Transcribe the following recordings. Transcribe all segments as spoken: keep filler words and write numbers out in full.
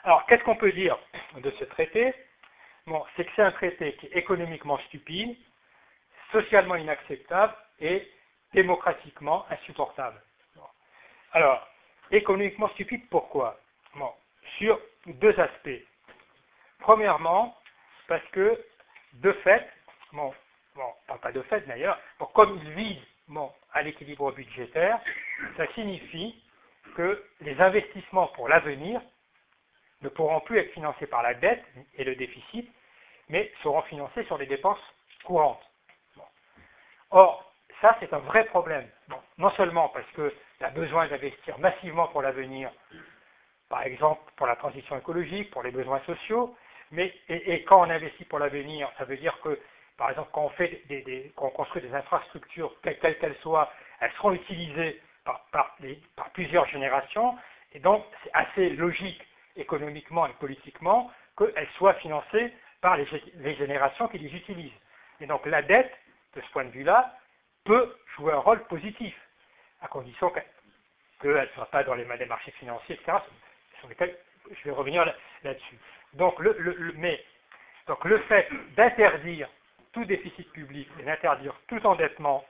Alors, qu'est-ce qu'on peut dire de ce traité? Bon, c'est que c'est un traité qui est économiquement stupide, socialement inacceptable et démocratiquement insupportable. Bon. Alors, économiquement stupide, pourquoi? Bon, sur deux aspects. Premièrement, parce que, de fait, bon, bon pas de fait d'ailleurs, bon, comme il vise bon, à l'équilibre budgétaire, ça signifie que les investissements pour l'avenir ne pourront plus être financés par la dette et le déficit, mais seront financés sur les dépenses courantes. Bon. Or, ça c'est un vrai problème. Bon, non seulement parce qu'il y a besoin d'investir massivement pour l'avenir, par exemple pour la transition écologique, pour les besoins sociaux, mais et, et quand on investit pour l'avenir, ça veut dire que, par exemple, quand on, fait des, des, quand on construit des infrastructures, quelles qu'elles soient, elles seront utilisées par, par, les, par plusieurs générations, et donc c'est assez logique économiquement et politiquement qu'elles soient financées par les, les générations qui les utilisent. Et donc la dette, de ce point de vue-là, peut jouer un rôle positif, à condition qu'elle ne soit pas dans les mains des marchés financiers, et cetera, sur lesquels je vais revenir là-dessus. Donc le, le, le, mais, donc le fait d'interdire tout déficit public et d'interdire tout endettement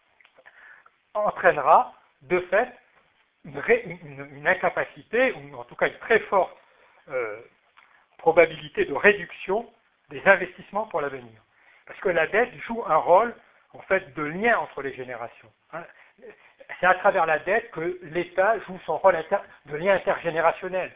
entraînera de fait une, ré, une, une incapacité, ou en tout cas une très forte euh, probabilité de réduction des investissements pour l'avenir. Parce que la dette joue un rôle en fait de lien entre les générations. Hein. C'est à travers la dette que l'État joue son rôle inter, de lien intergénérationnel.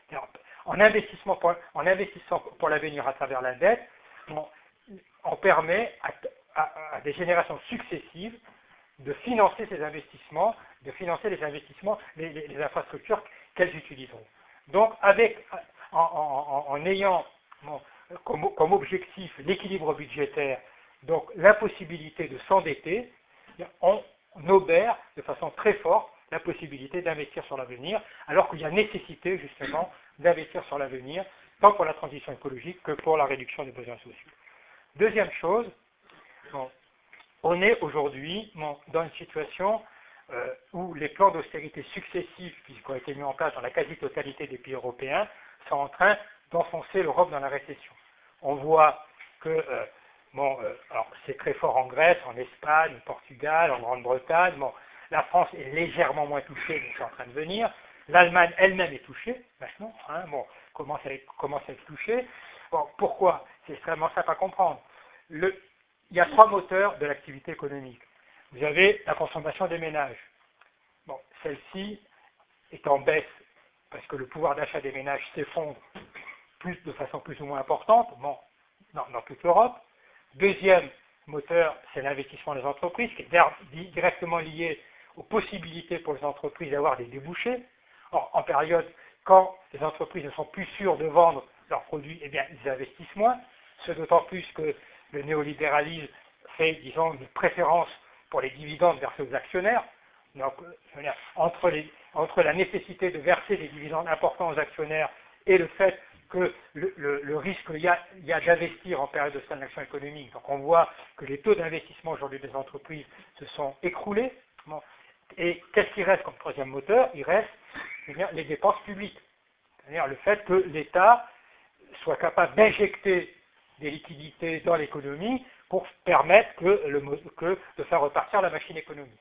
En, investissement pour, en investissant pour l'avenir à travers la dette, on, on permet à, à, à des générations successives de financer ces investissements, de financer les investissements, les, les, les infrastructures qu'elles utiliseront. Donc, avec, en, en, en ayant bon, comme, comme objectif l'équilibre budgétaire, donc l'impossibilité de s'endetter, on, on obère de façon très forte la possibilité d'investir sur l'avenir, alors qu'il y a nécessité justement d'investir sur l'avenir, tant pour la transition écologique que pour la réduction des besoins sociaux. Deuxième chose, bon, on est aujourd'hui bon, dans une situation euh, où les plans d'austérité successifs qui ont été mis en place dans la quasi-totalité des pays européens sont en train d'enfoncer l'Europe dans la récession. On voit que euh, bon, euh, alors c'est très fort en Grèce, en Espagne, au Portugal, en Grande-Bretagne. Bon, la France est légèrement moins touchée, mais c'est en train de venir. L'Allemagne elle-même est touchée maintenant. Hein, bon, commence à être, commence à être touchée. Bon, pourquoi? C'est extrêmement simple à comprendre. Le, il y a trois moteurs de l'activité économique. Vous avez la consommation des ménages. Bon, celle-ci est en baisse parce que le pouvoir d'achat des ménages s'effondre plus, de façon plus ou moins importante, bon, dans, dans toute l'Europe. Deuxième moteur, c'est l'investissement des entreprises, qui est directement lié aux possibilités pour les entreprises d'avoir des débouchés. Or, en période, quand les entreprises ne sont plus sûres de vendre leurs produits, eh bien, ils investissent moins. Ce d'autant plus que le néolibéralisme fait, disons, une préférence pour les dividendes versés aux actionnaires. Donc, je veux dire, entre, les, entre la nécessité de verser des dividendes importants aux actionnaires et le fait que le, le, le risque qu'il y a, il y a d'investir en période de stagnation économique. Donc, on voit que les taux d'investissement aujourd'hui des entreprises se sont écroulés. Bon. Et qu'est-ce qui reste comme troisième moteur? Il reste c'est-à-dire les dépenses publiques. C'est-à-dire le fait que l'État soit capable d'injecter des liquidités dans l'économie pour permettre que le, que de faire repartir la machine économique.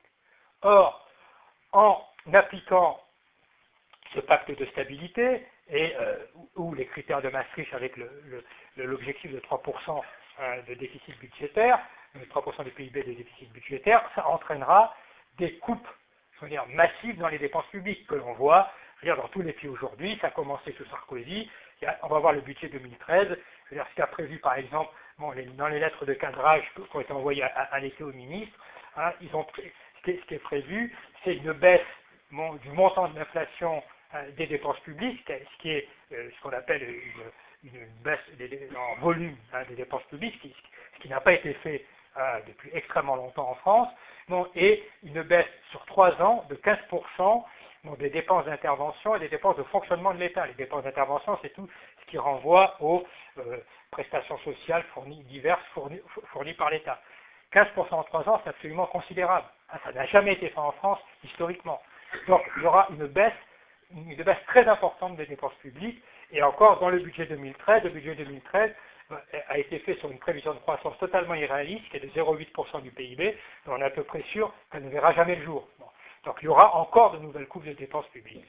Or, en appliquant ce pacte de stabilité et euh, ou les critères de Maastricht avec le, le, l'objectif de trois pour cent de déficit budgétaire, de trois pour cent du P I B de déficit budgétaire, ça entraînera des coupes je veux dire, massives dans les dépenses publiques que l'on voit je veux dire, dans tous les pays aujourd'hui. Ça a commencé sous Sarkozy. Il y a, on va voir le budget deux mille treize. Je veux dire, ce qu'a prévu par exemple bon, les, dans les lettres de cadrage qui ont été envoyées à, à, à l'été aux ministres, hein, ils ont, ce, qui est, ce qui est prévu, c'est une baisse bon, du montant de l'inflation euh, des dépenses publiques, ce qui est euh, ce qu'on appelle une, une baisse des, des, en volume hein, des dépenses publiques, ce qui, ce qui n'a pas été fait euh, depuis extrêmement longtemps en France, bon, et une baisse sur trois ans de quinze pour cent bon, des dépenses d'intervention et des dépenses de fonctionnement de l'État. Les dépenses d'intervention, c'est tout ce qui renvoie aux euh, prestations sociales fournies, diverses fournies, fournies par l'État. quinze pour cent en trois ans, c'est absolument considérable. Hein, ça n'a jamais été fait en France historiquement. Donc, il y aura une baisse, une baisse très importante des dépenses publiques, Et encore, dans le budget deux mille treize, le budget deux mille treize a été fait sur une prévision de croissance totalement irréaliste, qui est de zéro virgule huit pour cent du P I B, mais on est à peu près sûr qu'elle ne verra jamais le jour. Bon. Donc il y aura encore de nouvelles coupes de dépenses publiques.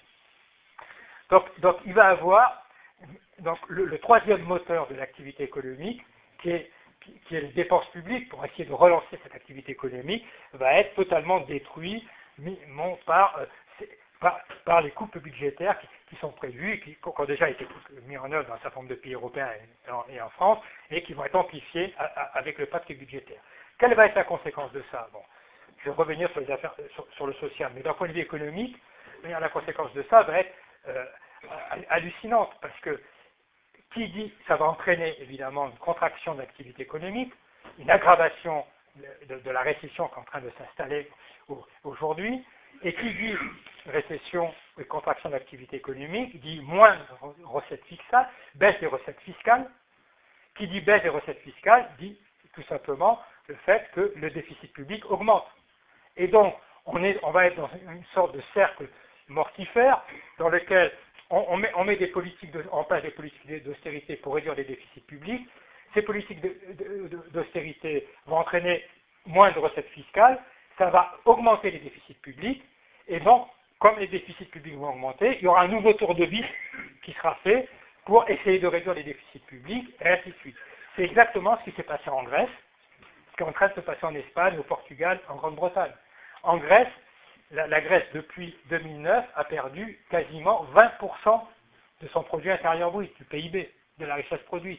Donc, donc il va avoir donc, le, le troisième moteur de l'activité économique, qui est, qui, qui est les dépenses publiques, pour essayer de relancer cette activité économique, va être totalement détruit bon, par, euh, par, par les coupes budgétaires qui, qui sont prévues, qui, qui ont déjà été mises en œuvre dans un certain nombre de pays européens et en, et en France, et qui vont être amplifiées à, à, avec le pacte budgétaire. Quelle va être la conséquence de ça? Bon, je vais revenir sur, les affaires, sur, sur le social, mais d'un point de vue économique, la conséquence de ça va être euh, hallucinante, parce que qui dit ça va entraîner évidemment une contraction de l'activité économique, une aggravation de, de, de la récession qui est en train de s'installer aujourd'hui, et qui dit récession et contraction de l'activité économique dit moins de recettes fiscales, baisse des recettes fiscales. Qui dit baisse des recettes fiscales dit tout simplement le fait que le déficit public augmente. Et donc on, est, on va être dans une sorte de cercle mortifère dans lequel on, on, met, on met des politiques de, en place des politiques d'austérité pour réduire les déficits publics. Ces politiques de, de, de, d'austérité vont entraîner moins de recettes fiscales, ça va augmenter les déficits publics, et donc, comme les déficits publics vont augmenter, il y aura un nouveau tour de vis qui sera fait pour essayer de réduire les déficits publics, et ainsi de suite. C'est exactement ce qui s'est passé en Grèce, ce qui est en train de se passer en Espagne, au Portugal, en Grande-Bretagne. En Grèce, La, la Grèce, depuis deux mille neuf, a perdu quasiment vingt pour cent de son produit intérieur brut, du P I B, de la richesse produite.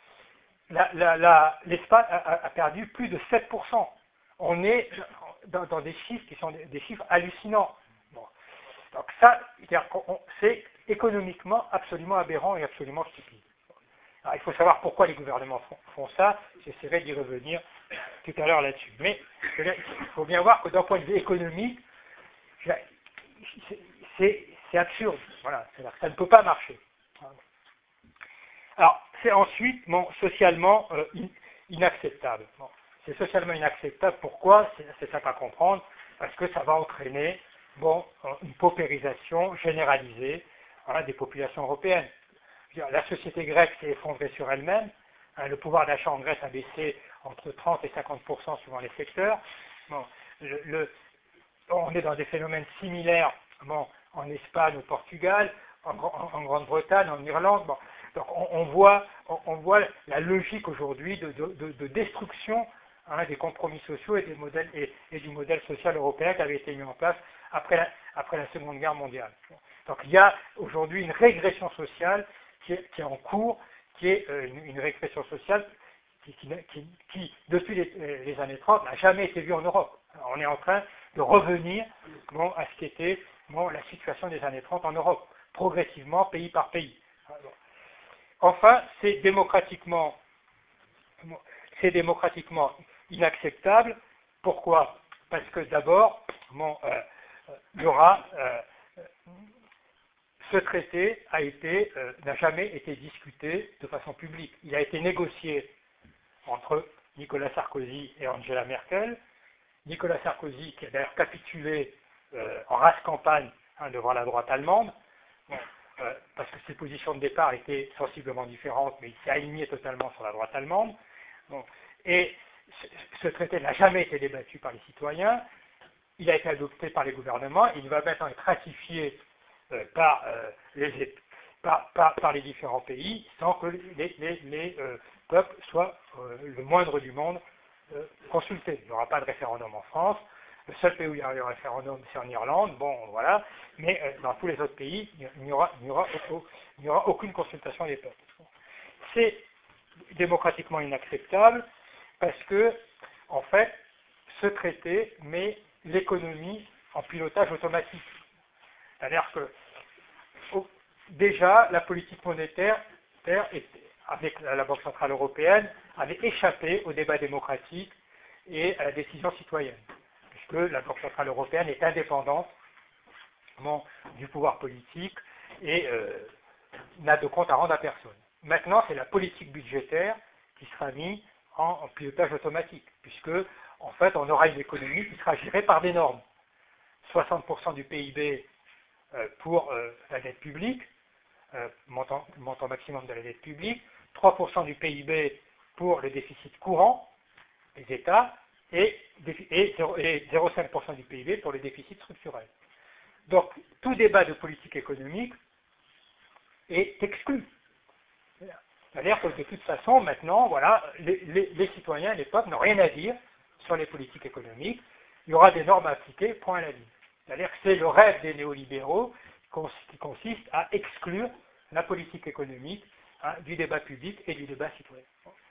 La, la, la, L'Espagne a, a perdu plus de sept pour cent. On est dans, dans des chiffres qui sont des, des chiffres hallucinants. Bon. Donc ça, c'est économiquement absolument aberrant et absolument stupide. Alors, il faut savoir pourquoi les gouvernements font, font ça. J'essaierai d'y revenir tout à l'heure là-dessus. Mais il faut bien voir que d'un point de vue économique, c'est, c'est absurde, voilà, ça ne peut pas marcher. Alors, c'est ensuite bon, socialement euh, in, inacceptable. Bon, c'est socialement inacceptable, pourquoi? C'est, c'est simple à comprendre, parce que ça va entraîner bon, une paupérisation généralisée hein, des populations européennes. La société grecque s'est effondrée sur elle-même, hein, le pouvoir d'achat en Grèce a baissé entre trente et cinquante pour cent suivant les secteurs. Bon, le, le On est dans des phénomènes similaires bon, en Espagne, au Portugal, en, en, en Grande-Bretagne, en Irlande. Bon. Donc on, on, voit, on, on voit la logique aujourd'hui de, de, de, de destruction hein, des compromis sociaux et, des modèles, et, et du modèle social européen qui avait été mis en place après la, après la Seconde Guerre mondiale. Donc il y a aujourd'hui une régression sociale qui est, qui est en cours, qui est euh, une, une régression sociale qui, qui, qui, qui depuis les, les années trente, n'a jamais été vue en Europe. Alors, on est en train de revenir bon, à ce qu'était bon, la situation des années trente en Europe, progressivement, pays par pays. Alors, enfin, c'est démocratiquement, c'est démocratiquement inacceptable. Pourquoi? Parce que d'abord, bon, euh, il y aura euh, ce traité a été, euh, n'a jamais été discuté de façon publique. Il a été négocié entre Nicolas Sarkozy et Angela Merkel. Nicolas Sarkozy, qui a d'ailleurs capitulé euh, en race campagne hein, devant la droite allemande, bon, euh, parce que ses positions de départ étaient sensiblement différentes, mais il s'est aligné totalement sur la droite allemande. Bon, et ce, ce traité n'a jamais été débattu par les citoyens, il a été adopté par les gouvernements, il va maintenant être ratifié euh, par, euh, les, par, par, par les différents pays, sans que les, les, les euh, peuples soient euh, le moindre du monde euh, consultés. Il n'y aura pas de référendum en France. Le seul pays où il y aura un référendum, c'est en Irlande. Bon, voilà. Mais euh, dans tous les autres pays, il n'y aura, il n'y aura, il n'y aura aucune consultation des peuples. C'est démocratiquement inacceptable parce que, en fait, ce traité met l'économie en pilotage automatique. C'est-à-dire que au, déjà, la politique monétaire, avec la Banque Centrale Européenne, avait échappé au débat démocratique et à la décision citoyenne, puisque la Banque Centrale Européenne est indépendante bon, du pouvoir politique et euh, n'a de compte à rendre à personne. Maintenant, c'est la politique budgétaire qui sera mise en, en pilotage automatique, puisque en fait, on aura une économie qui sera gérée par des normes. soixante pour cent du P I B euh, pour euh, la dette publique, euh, montant, montant maximum de la dette publique, trois pour cent du P I B pour le déficit courant des États et, et zéro virgule cinq pour cent du P I B pour le déficit structurel. Donc, tout débat de politique économique est exclu. C'est-à-dire que de toute façon, maintenant, voilà, les, les, les citoyens, les peuples n'ont rien à dire sur les politiques économiques. Il y aura des normes à appliquer, point à la ligne. C'est-à-dire que c'est le rêve des néolibéraux qui consiste à exclure la politique économique hein, du débat public et du débat citoyen.